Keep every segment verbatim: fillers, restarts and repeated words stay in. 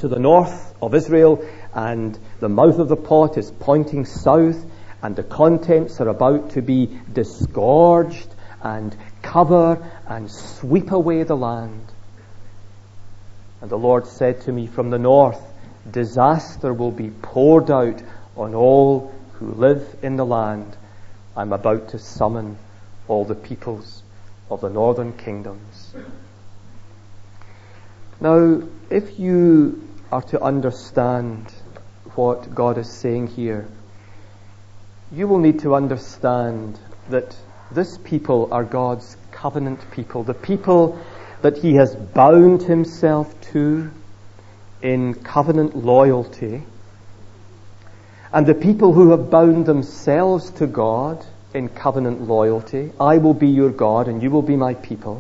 to the north of Israel, and the mouth of the pot is pointing south, and the contents are about to be disgorged and cover and sweep away the land. And the Lord said to me, from the north, disaster will be poured out on all who live in the land. I'm about to summon all the peoples of the northern kingdoms. Now, if you are to understand what God is saying here, you will need to understand that this people are God's covenant people, the people that He has bound Himself to in covenant loyalty, and the people who have bound themselves to God in covenant loyalty. I will be your God and you will be my people.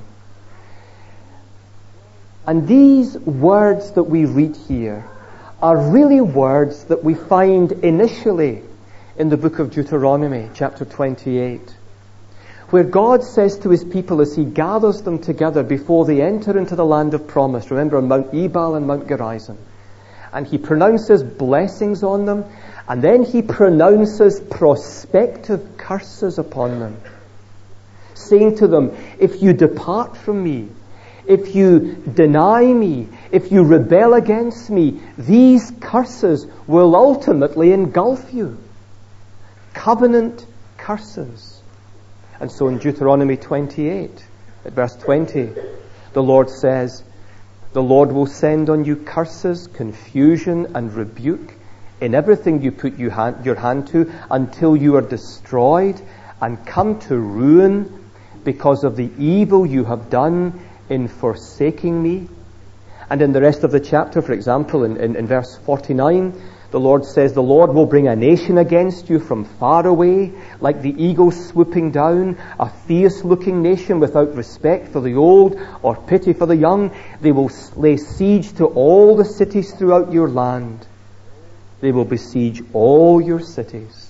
And these words that we read here are really words that we find initially in the book of Deuteronomy, chapter twenty-eight, where God says to His people as He gathers them together before they enter into the land of promise, remember on Mount Ebal and Mount Gerizim, and He pronounces blessings on them, and then He pronounces prospective curses upon them, saying to them, if you depart from me, if you deny me, if you rebel against me, these curses will ultimately engulf you. Covenant curses. And so in Deuteronomy twenty-eight, at verse twenty, the Lord says, the Lord will send on you curses, confusion, and rebuke in everything you put your hand, your hand to, until you are destroyed and come to ruin because of the evil you have done in forsaking me. And in the rest of the chapter, for example, in, in, in verse forty-nine, the Lord says, the Lord will bring a nation against you from far away, like the eagle swooping down, a fierce-looking nation without respect for the old or pity for the young. They will lay siege to all the cities throughout your land. They will besiege all your cities.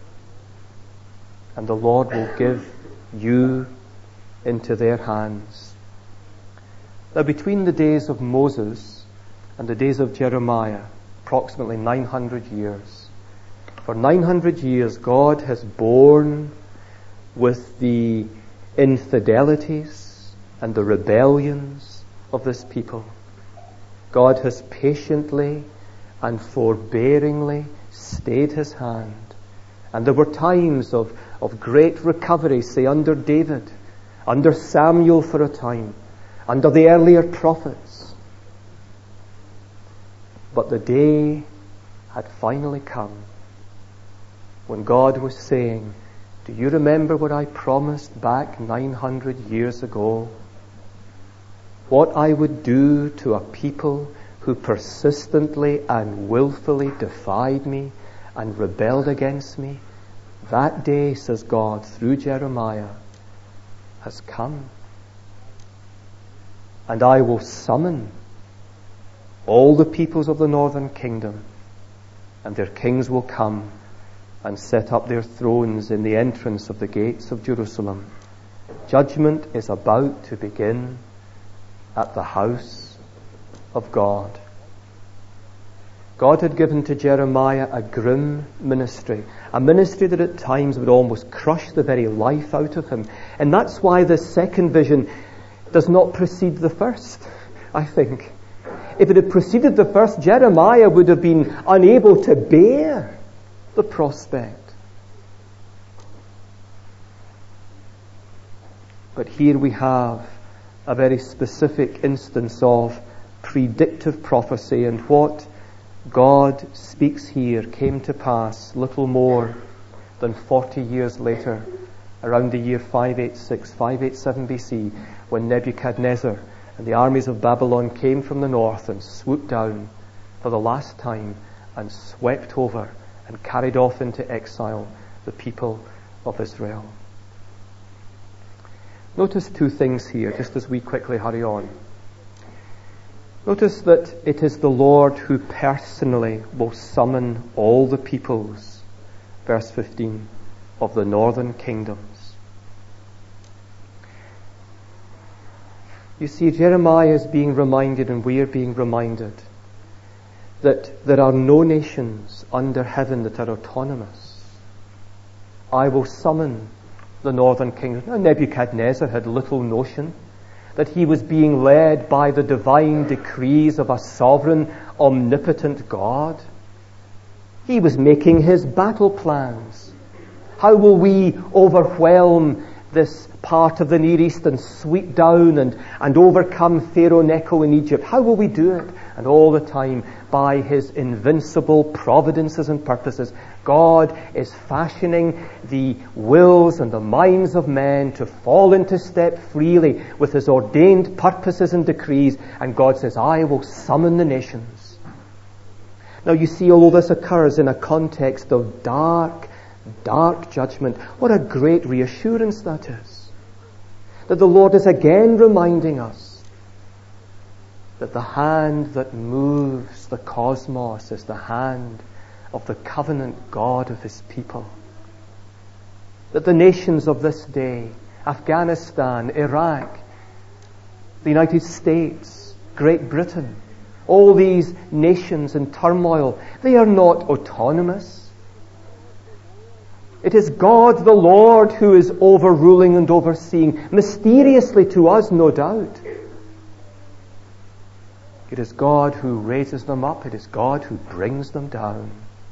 And the Lord will give you into their hands. Now, between the days of Moses and the days of Jeremiah, approximately nine hundred years. For nine hundred years, God has borne with the infidelities and the rebellions of this people. God has patiently and forbearingly stayed His hand. And there were times of, of great recovery, say under David, under Samuel for a time, under the earlier prophets. But the day had finally come when God was saying, do you remember what I promised back nine hundred years ago? What I would do to a people who persistently and willfully defied me and rebelled against me? That day, says God through Jeremiah, has come. And I will summon all the peoples of the northern kingdom, and their kings will come and set up their thrones in the entrance of the gates of Jerusalem. Judgment is about to begin at the house of God. God had given to Jeremiah a grim ministry, a ministry that at times would almost crush the very life out of him. And that's why the second vision does not precede the first, I think. If it had preceded the first, Jeremiah would have been unable to bear the prospect. But here we have a very specific instance of predictive prophecy, and what God speaks here came to pass little more than forty years later, around the year five eighty-six, five eighty-seven B C, when Nebuchadnezzar and the armies of Babylon came from the north and swooped down for the last time and swept over and carried off into exile the people of Israel. Notice two things here, just as we quickly hurry on. Notice that it is the Lord who personally will summon all the peoples, verse fifteen, of the northern kingdoms. You see, Jeremiah is being reminded, and we are being reminded, that there are no nations under heaven that are autonomous. I will summon the northern kingdom. Now, Nebuchadnezzar had little notion that he was being led by the divine decrees of a sovereign, omnipotent God. He was making his battle plans. How will we overwhelm this part of the Near East and sweep down and, and overcome Pharaoh Necho in Egypt? How will we do it? And all the time, by his invincible providences and purposes, God is fashioning the wills and the minds of men to fall into step freely with his ordained purposes and decrees. And God says, I will summon the nations. Now you see, although this occurs in a context of dark, dark judgment, what a great reassurance that is. That the Lord is again reminding us that the hand that moves the cosmos is the hand of the covenant God of his people. That the nations of this day, Afghanistan, Iraq, the United States, Great Britain, all these nations in turmoil, they are not autonomous. It is God the Lord who is overruling and overseeing, mysteriously to us, no doubt. It is God who raises them up. It is God who brings them down.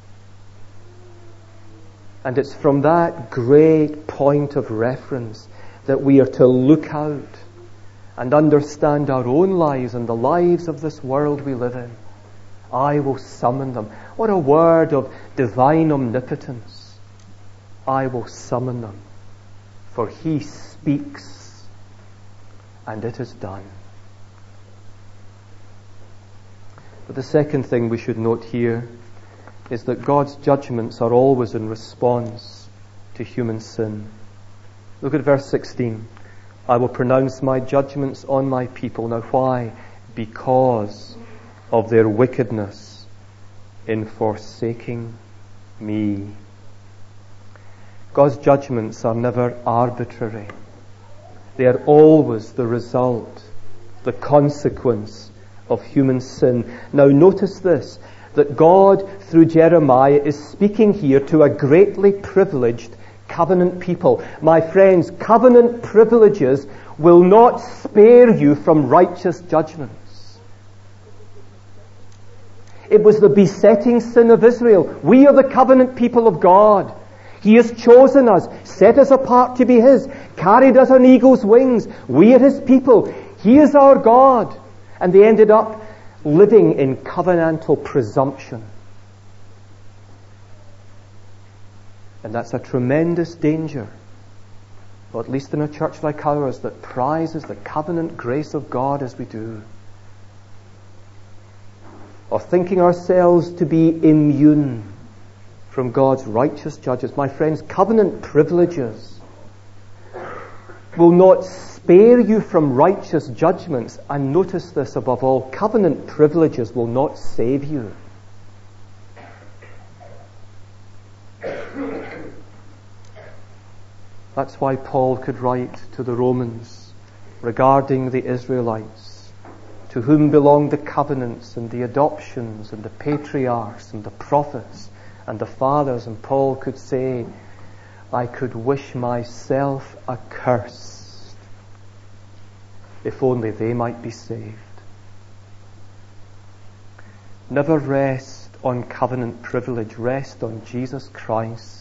And it's from that great point of reference that we are to look out and understand our own lives and the lives of this world we live in. I will summon them. What a word of divine omnipotence. I will summon them. For he speaks, and it is done. But the second thing we should note here is that God's judgments are always in response to human sin. Look at verse sixteen. I will pronounce my judgments on my people. Now why? Because of their wickedness in forsaking me. God's judgments are never arbitrary. They are always the result, the consequence of human sin. Now notice this, that God through Jeremiah is speaking here to a greatly privileged covenant people. My friends, covenant privileges will not spare you from righteous judgments. It was the besetting sin of Israel. We are the covenant people of God. He has chosen us, set us apart to be his, carried us on eagle's wings. We are his people. He is our God. And they ended up living in covenantal presumption. And that's a tremendous danger, or at least in a church like ours that prizes the covenant grace of God as we do. Or thinking ourselves to be immune from God's righteous judges. My friends, covenant privileges will not spare you from righteous judgments. And notice this above all, covenant privileges will not save you. That's why Paul could write to the Romans regarding the Israelites, to whom belong the covenants and the adoptions and the patriarchs and the prophets and the fathers. And Paul could say, I could wish myself accursed if only they might be saved. Never rest on covenant privilege. Rest on Jesus Christ,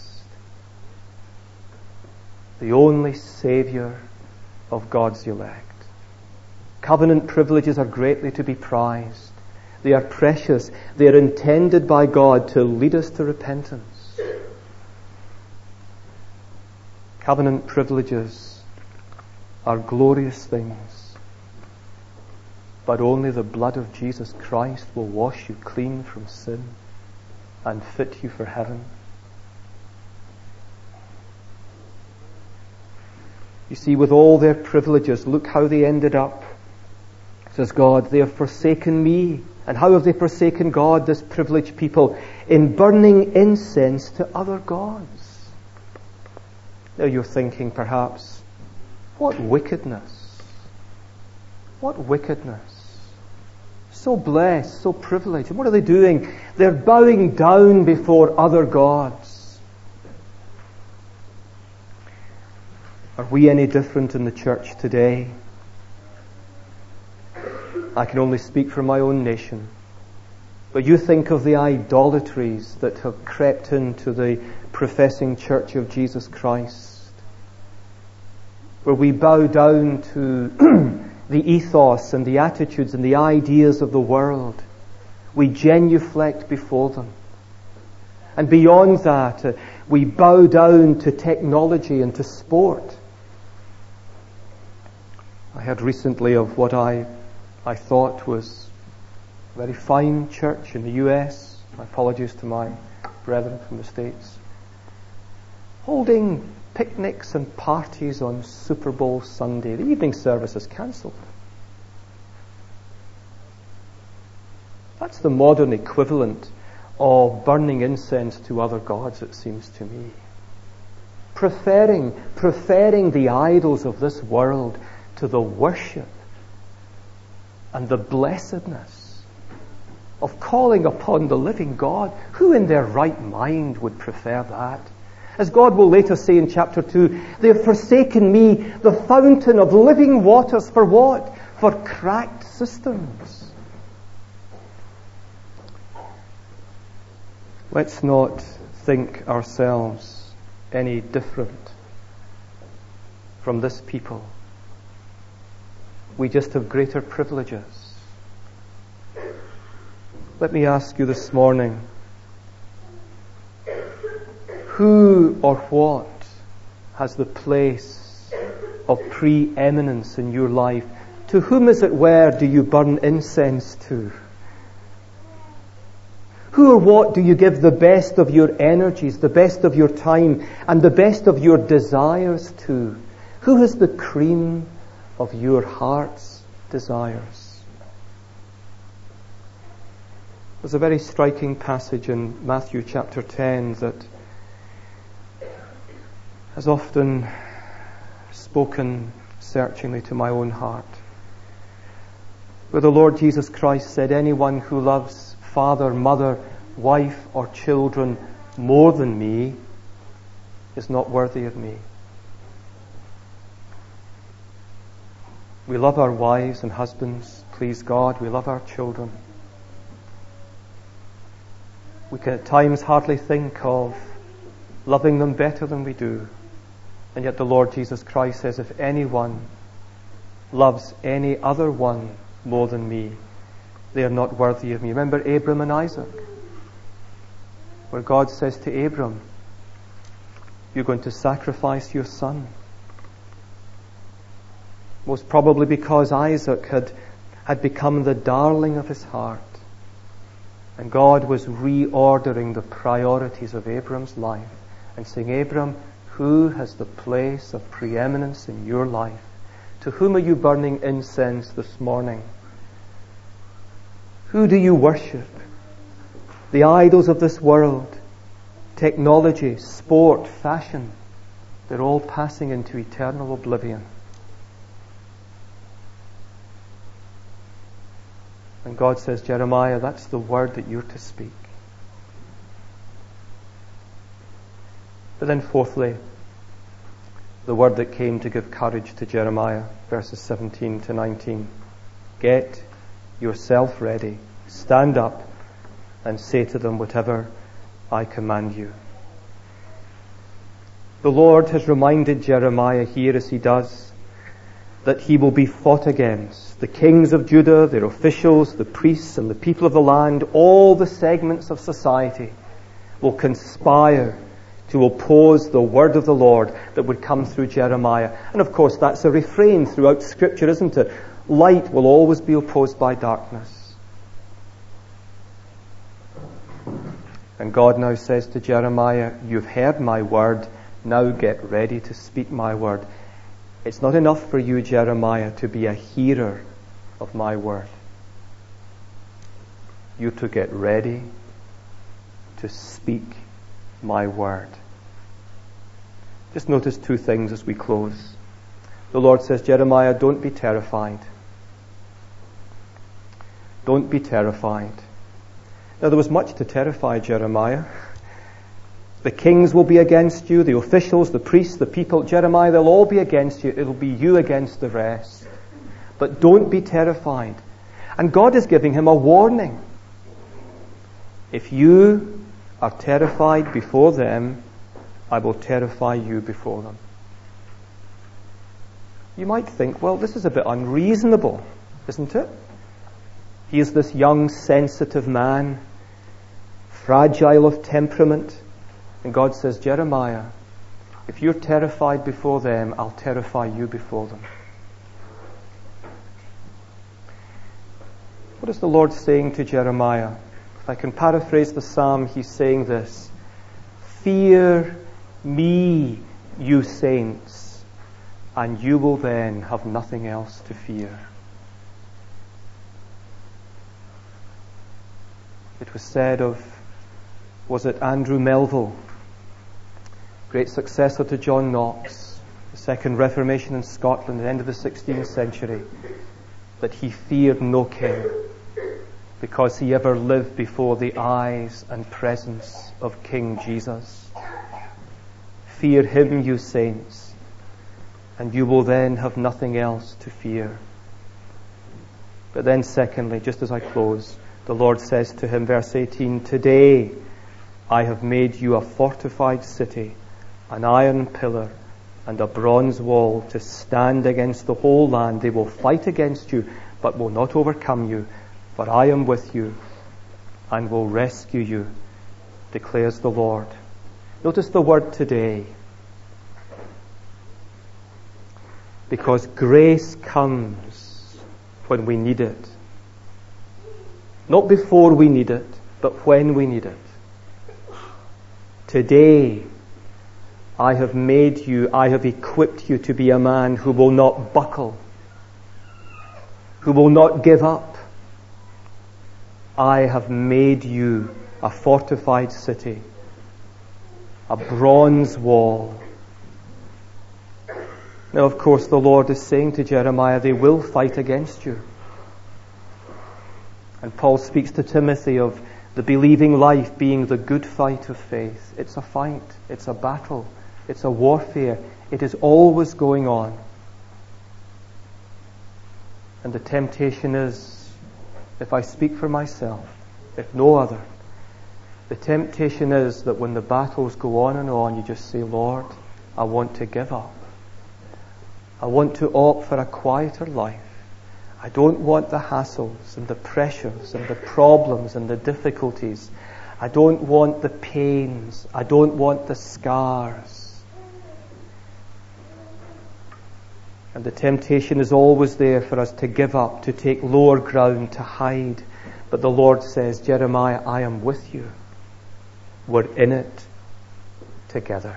the only Saviour of God's elect. Covenant privileges are greatly to be prized. They are precious. They are intended by God to lead us to repentance. Covenant privileges are glorious things, but only the blood of Jesus Christ will wash you clean from sin and fit you for heaven. You see, with all their privileges, look how they ended up. Says God, they have forsaken me. And how have they forsaken God, this privileged people? In burning incense to other gods. Now you're thinking perhaps, what wickedness? What wickedness? So blessed, so privileged. And what are they doing? They're bowing down before other gods. Are we any different in the church today? I can only speak for my own nation. But you think of the idolatries that have crept into the professing Church of Jesus Christ, where we bow down to the ethos and the attitudes and the ideas of the world. We genuflect before them. And beyond that, uh, we bow down to technology and to sport. I heard recently of what I, I thought was a very fine church in the U S. My apologies to my brethren from the States. Holding picnics and parties on Super Bowl Sunday. The evening service is cancelled. That's the modern equivalent of burning incense to other gods, it seems to me. Preferring, preferring the idols of this world to the worship and the blessedness of calling upon the living God. Who in their right mind would prefer that? As God will later say in chapter two, they have forsaken me, the fountain of living waters, for what? For cracked cisterns. Let's not think ourselves any different from this people. We just have greater privileges. Let me ask you this morning, who or what has the place of preeminence in your life? To whom, as it were, do you burn incense to? Who or what do you give the best of your energies, the best of your time, and the best of your desires to? Who has the cream of your heart's desires? There's a very striking passage in Matthew chapter ten that has often spoken searchingly to my own heart, where the Lord Jesus Christ said, anyone who loves father, mother, wife, or children more than me is not worthy of me. We love our wives and husbands, please God. We love our children. We can at times hardly think of loving them better than we do. And yet the Lord Jesus Christ says, if anyone loves any other one more than me, they are not worthy of me. Remember Abram and Isaac, where God says to Abram, you're going to sacrifice your son. Most probably because Isaac had, had become the darling of his heart. And God was reordering the priorities of Abram's life and saying, Abram, who has the place of preeminence in your life? To whom are you burning incense this morning? Who do you worship? The idols of this world, technology, sport, fashion, they're all passing into eternal oblivion. And God says, Jeremiah, that's the word that you're to speak. But then fourthly, the word that came to give courage to Jeremiah, verses seventeen to nineteen. Get yourself ready, stand up, and say to them whatever I command you. The Lord has reminded Jeremiah here, as he does, that he will be fought against. The kings of Judah, their officials, the priests, and the people of the land, all the segments of society will conspire to oppose the word of the Lord that would come through Jeremiah. And of course, that's a refrain throughout Scripture, isn't it? Light will always be opposed by darkness. And God now says to Jeremiah, you've heard my word, now get ready to speak my word. It's not enough for you, Jeremiah, to be a hearer of my word. You're to get ready to speak my word. Just notice two things as we close. The Lord says, Jeremiah, don't be terrified. Don't be terrified. Now, there was much to terrify Jeremiah. The kings will be against you, the officials, the priests, the people. Jeremiah, they'll all be against you. It'll be you against the rest. But don't be terrified. And God is giving him a warning. If you are terrified before them, I will terrify you before them. You might think, well, this is a bit unreasonable, isn't it? He is this young, sensitive man, fragile of temperament. And God says, Jeremiah, if you're terrified before them, I'll terrify you before them. What is the Lord saying to Jeremiah? If I can paraphrase the psalm, he's saying this: fear me, you saints, and you will then have nothing else to fear. It was said of, was it Andrew Melville, great successor to John Knox, the Second Reformation in Scotland at the end of the sixteenth century, that he feared no king because he ever lived before the eyes and presence of King Jesus. Fear him, you saints, and you will then have nothing else to fear. But then secondly, just as I close, the Lord says to him, verse eighteen, today I have made you a fortified city, an iron pillar and a bronze wall to stand against the whole land. They will fight against you, but will not overcome you, for I am with you and will rescue you, declares the Lord. Notice the word today. Because grace comes when we need it. Not before we need it, but when we need it. Today, I have made you, I have equipped you to be a man who will not buckle, who will not give up. I have made you a fortified city, a bronze wall. Now, of course, the Lord is saying to Jeremiah, they will fight against you. And Paul speaks to Timothy of the believing life being the good fight of faith. It's a fight. It's a battle. It's a warfare. It is always going on. And the temptation is, if I speak for myself, if no other, the temptation is that when the battles go on and on, you just say, Lord, I want to give up. I want to opt for a quieter life. I don't want the hassles and the pressures and the problems and the difficulties. I don't want the pains. I don't want the scars. And the temptation is always there for us to give up, to take lower ground, to hide. But the Lord says, Jeremiah, I am with you. We're in it together.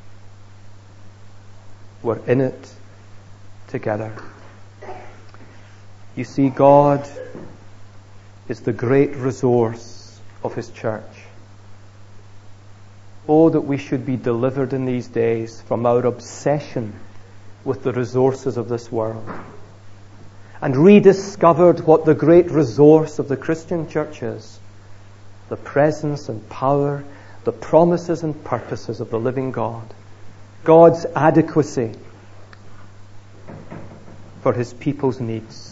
We're in it together. You see, God is the great resource of His church. Oh, that we should be delivered in these days from our obsession with the resources of this world and rediscovered what the great resource of the Christian church is: the presence and power, the promises and purposes of the living God, God's adequacy for His people's needs.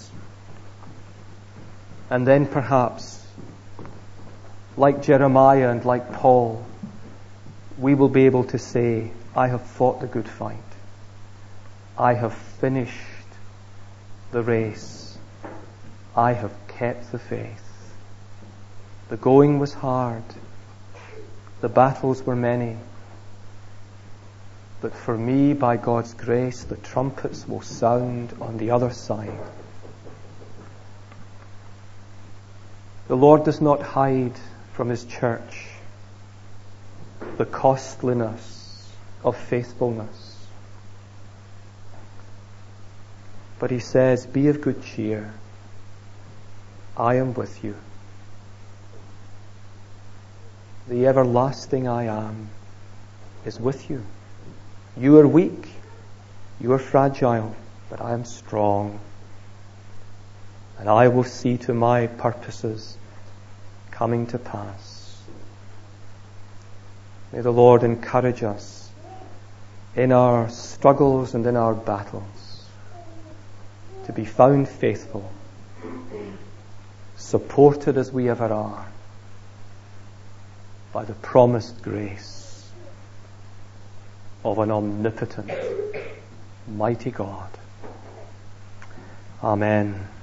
And then perhaps, like Jeremiah and like Paul, we will be able to say, I have fought the good fight. I have finished the race. I have kept the faith. The going was hard. The battles were many. But for me, by God's grace, the trumpets will sound on the other side. The Lord does not hide from His church the costliness of faithfulness. But He says, be of good cheer. I am with you. The everlasting I am is with you. You are weak. You are fragile, but I am strong. and I will see to my purposes coming to pass. May the Lord encourage us in our struggles and in our battles to be found faithful, supported as we ever are by the promised grace of an omnipotent, mighty God. Amen.